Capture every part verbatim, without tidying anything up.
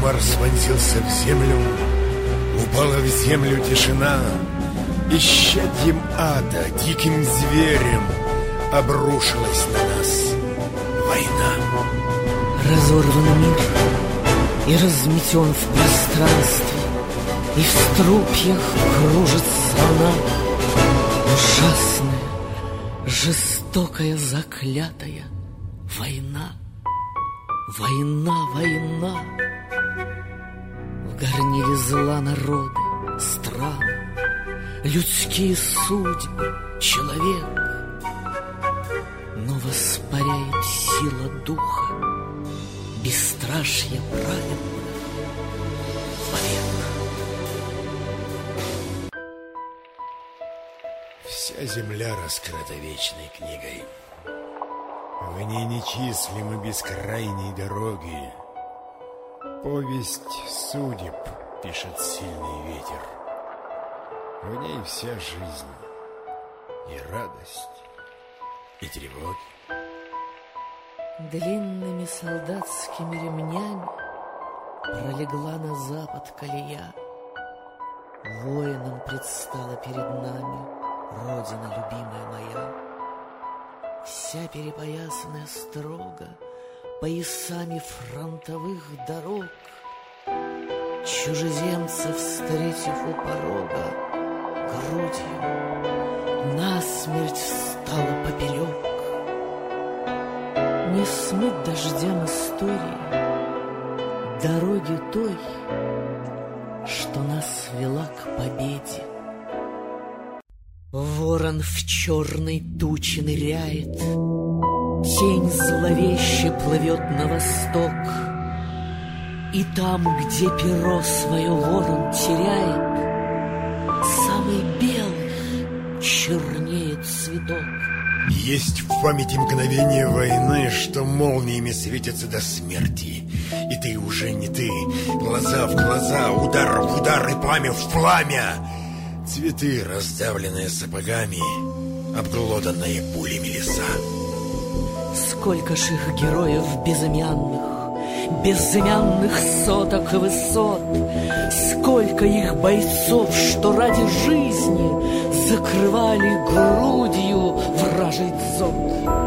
Марс вонзился в землю, упала в землю тишина. Исчадьем ада, диким зверем обрушилась на нас война. Разорван мир и разметен в пространстве, и в струпьях кружится она. Ужасная, жестокая, заклятая война. Война, война. В горниле зла народы, страны, людские судьбы, человек. Но воспаряет сила духа, бесстрашие праведных вовек. Вся земля раскрыта вечной книгой. В ней нечислимы бескрайние дороги. Повесть судеб пишет сильный ветер. В ней вся жизнь, и радость, и тревоги. Длинными солдатскими ремнями пролегла на запад колея. Воином предстала перед нами родина любимая моя. Вся перепоясанная строго поясами фронтовых дорог. Чужеземцев, встретив у порога, грудью насмерть встала поперек. Не смыть дождям истории дороги той, что нас вела к победе. Ворон в черной туче ныряет, тень зловеще плывет на восток. И там, где перо свое ворон теряет, самый белый чернеет цветок. Есть в памяти мгновение войны, что молниями светятся до смерти. И ты уже не ты, глаза в глаза, удар в удар и пламя в пламя. Цветы, раздавленные сапогами, обглоданные пулями леса. Сколько ж их героев безымянных, безымянных соток и высот. Сколько их бойцов, что ради жизни закрывали грудью вражий дзот.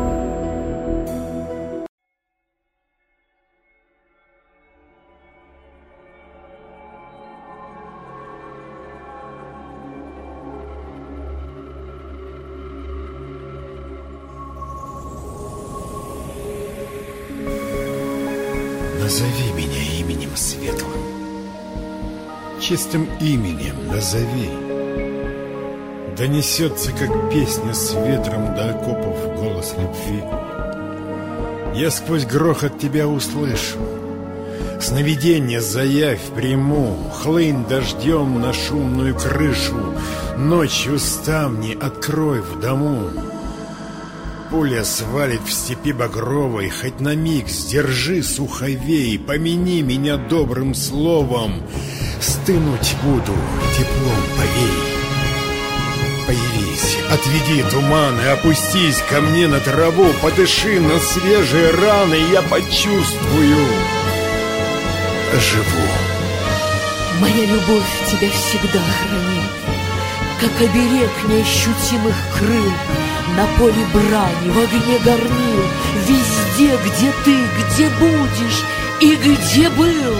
Назови меня именем светлым, чистым именем назови. Донесется, как песня с ветром до окопов голос любви. Я сквозь грохот тебя услышу, сновиденье заявь приму. Хлынь дождем на шумную крышу, ночью ставни открой в дому. Пуля свалит в степи багровой, хоть на миг сдержи суховей, помяни меня добрым словом, стынуть буду, теплом повей. Появись, отведи туманы, опустись ко мне на траву, подыши на свежие раны, я почувствую, живу. Моя любовь тебя всегда хранит, как оберег неощутимых крыл. На поле брани, в огне горнил, везде, где ты, где будешь и где был.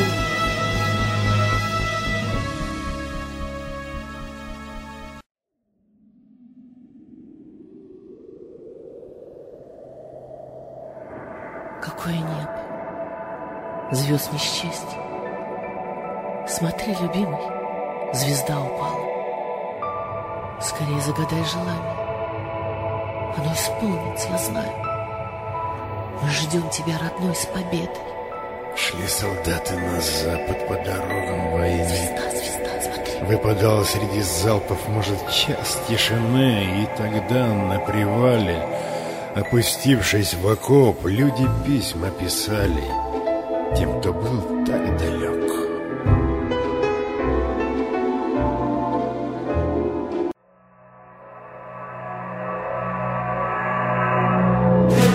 Какое небо, звезд не счесть. Смотри, любимый, звезда упала. Скорее загадай желание, оно исполнится, я знаю. Мы ждем тебя, родной, с победой. Шли солдаты на запад по дорогам войны. Звезда, звезда, смотри. Выпадал среди залпов, может, час тишины. И тогда на привале, опустившись в окоп, люди письма писали тем, кто был так далек.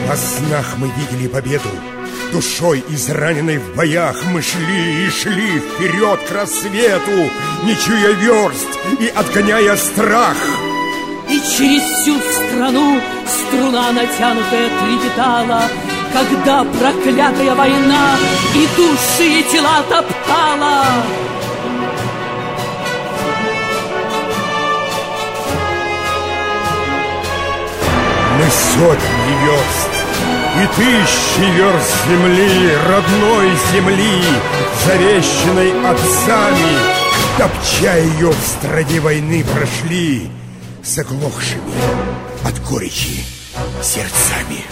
Во снах мы видели победу, душой израненной в боях мы шли и шли вперед к рассвету, не чуя верст и отгоняя страх. И через всю страну струна натянутая трепетала, когда проклятая война и души и тела топтала. Мы сотни верст и тысячи верст земли, родной земли, завещанной отцами, топча ее в стране войны, прошли заглохшими от горечи сердцами.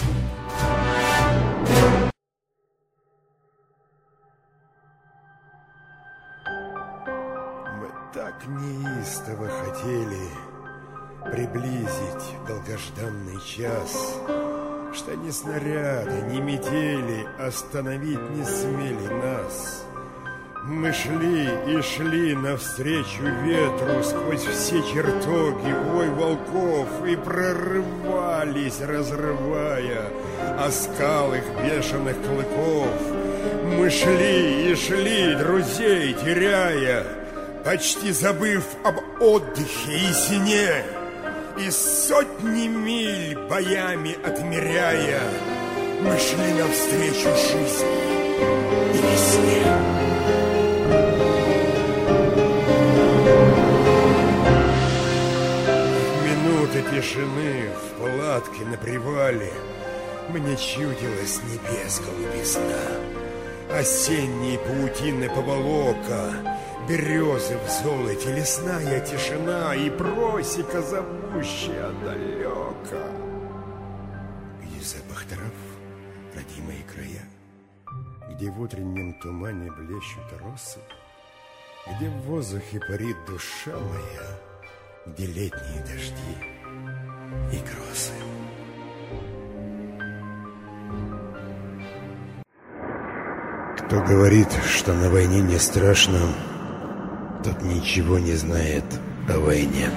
Мы так неистово хотели приблизить долгожданный час, что ни снаряды, ни метели остановить не смели нас. Мы шли и шли навстречу ветру сквозь все чертоги, вой волков, и прорывались, разрывая оскал их бешеных клыков. Мы шли и шли, друзей теряя, почти забыв об отдыхе и сне, и сотни миль боями отмеряя, мы шли навстречу жизни и весне. Тишины в палатке на привале мне чудилась небес голубизна, осенние паутины поволока, березы в золоте, лесная тишина и просека, зовущая далеко. Где запах трав, родимые края, где в утреннем тумане блещут росы, где в воздухе парит душа моя, где летние дожди и грозы. Кто говорит, что на войне не страшно, тот ничего не знает о войне.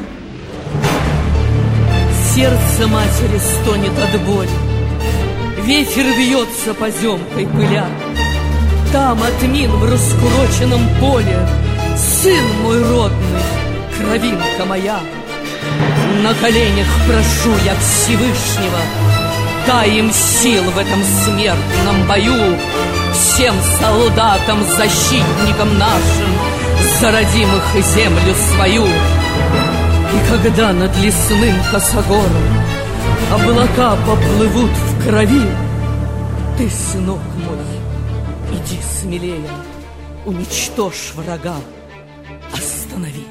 Сердце матери стонет от боли, ветер вьется поземкой пыля. Там от мин в раскуроченном поле сын мой родный, кровинка моя. На коленях прошу я Всевышнего, дай им сил в этом смертном бою, всем солдатам, защитникам нашим, за родимых землю свою. И когда над лесным косогором облака поплывут в крови, ты, сынок мой, иди смелее, уничтожь врага, останови.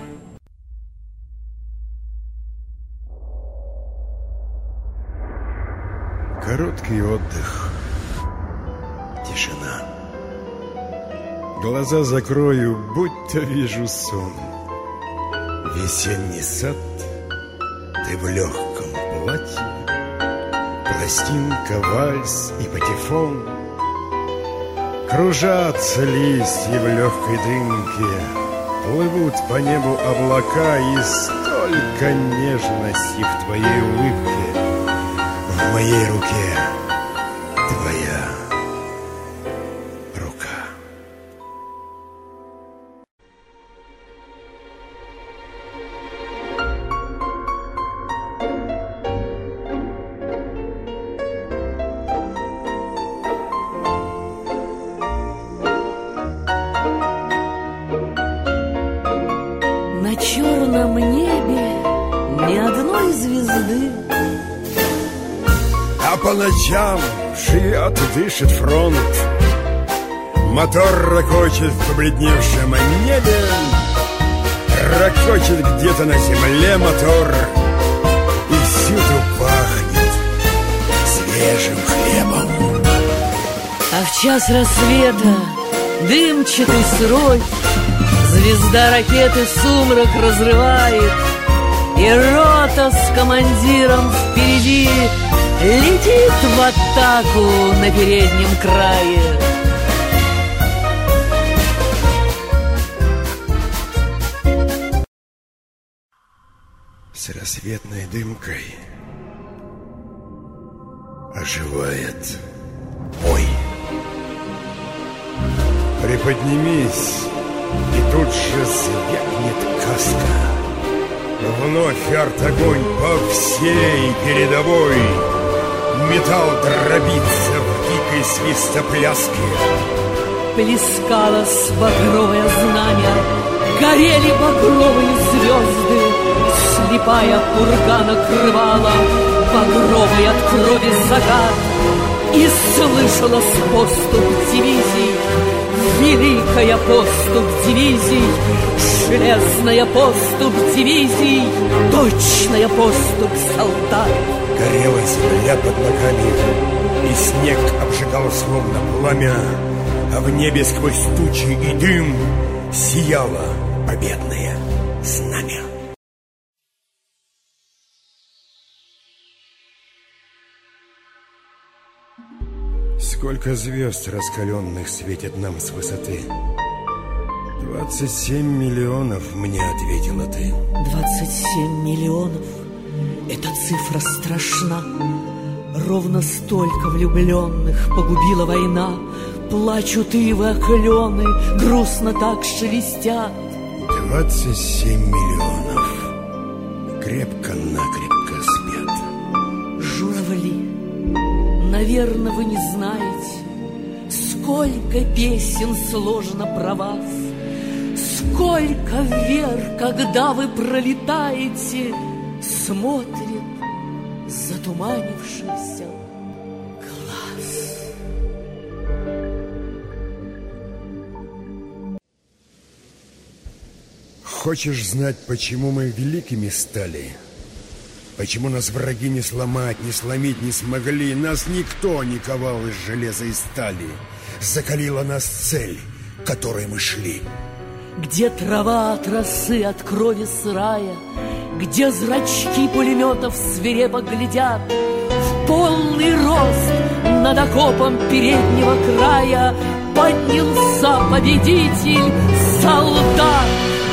Короткий отдых, тишина. Глаза закрою, будто вижу сон. Весенний сад, ты в легком платье, пластинка, вальс и патефон. Кружатся листья в легкой дымке, плывут по небу облака, и столько нежности в твоей улыбке. В моей руке твоя рука. На черном небе ни одной звезды, а по ночам живет и дышит фронт. Мотор ракочет в побледневшем небе, ракочет где-то на земле мотор, и всюду пахнет свежим хлебом. а в час рассвета, дымчатый сырой, звезда ракеты сумрак разрывает, и рота с командиром впереди летит в атаку на переднем крае. С рассветной дымкой оживает. Ой. Приподнимись, и тут же звякнет каска. Вновь арт-огонь по всей передовой. Металл дробится в дикой свистопляске. Плескалось багровое знамя, горели багровые звезды. Слепая пурга накрывала багровый от крови закат. И слышалось поступ дивизий, великая поступ дивизий, железная поступ дивизий, точная поступ солдат. Горела земля под ногами, и снег обжигал словно пламя, а в небе сквозь тучи и дым сияло победное знамя. Сколько звезд раскаленных светит нам с высоты? Двадцать семь миллионов, мне ответила ты. Двадцать семь миллионов. Эта цифра страшна. Ровно столько влюбленных погубила война. Плачут ивы оклены, грустно так шелестят. Двадцать семь миллионов крепко-накрепко спят. Журавли, наверное, вы не знаете, сколько песен сложено про вас, сколько вверх, когда вы пролетаете, смотрит затуманившийся глаз. Хочешь знать, почему мы великими стали? Почему нас враги не сломать, не сломить не смогли? Нас никто не ковал из железа и стали. Закалила нас цель, к которой мы шли. Где трава от росы, от крови сырая, где зрачки пулеметов свирепо глядят, в полный рост над окопом переднего края поднялся победитель, солдат.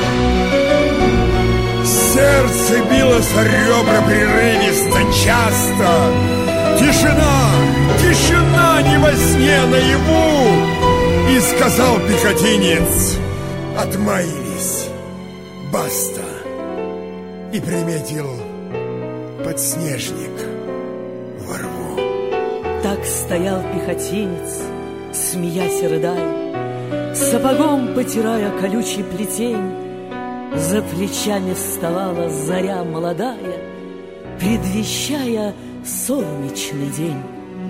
Сердце билось о ребра прерывисто, часто. Тишина, тишина не во сне, наяву. И сказал пехотинец: отмаялись, баста. И приметил подснежник во рву. Так стоял пехотинец, смеясь и рыдая, сапогом потирая колючий плетень. За плечами вставала заря молодая, предвещая солнечный день.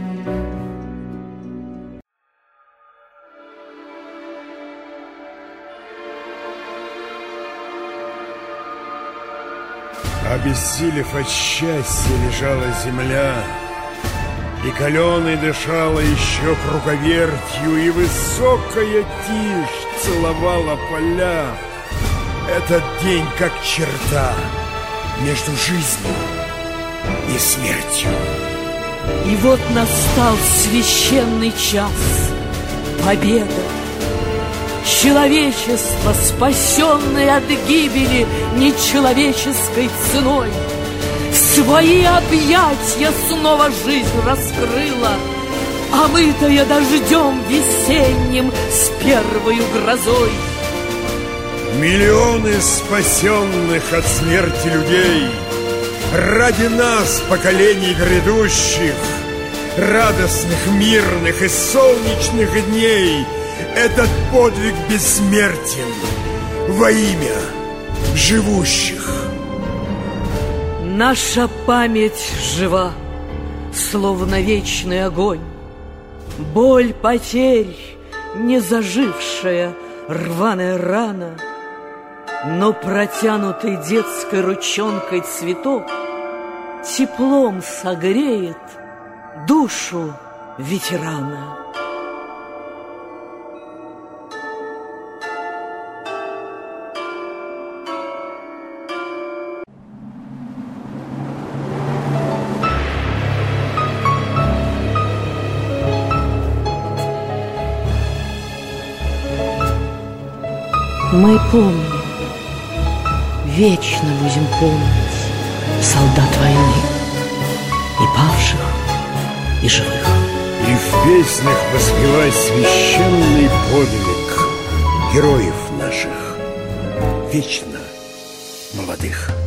Обессилев от счастья, лежала земля, и каленой дышала еще круговертью, и высокая тишь целовала поля. Этот день как черта между жизнью и смертью. И вот настал священный час, победа. Человечество, спасенное от гибели нечеловеческой ценой, свои объятия снова жизнь раскрыла, омытая дождем весенним с первою грозой. Миллионы спасенных от смерти людей, ради нас, поколений грядущих, радостных, мирных и солнечных дней, этот подвиг бессмертен во имя живущих. Наша память жива, словно вечный огонь. Боль потерь, не зажившая рваная рана, но протянутый детской ручонкой цветок теплом согреет душу ветерана. Мы помним, вечно будем помнить солдат войны и павших, и живых. И в песнях воспевай священный подвиг героев наших, вечно молодых.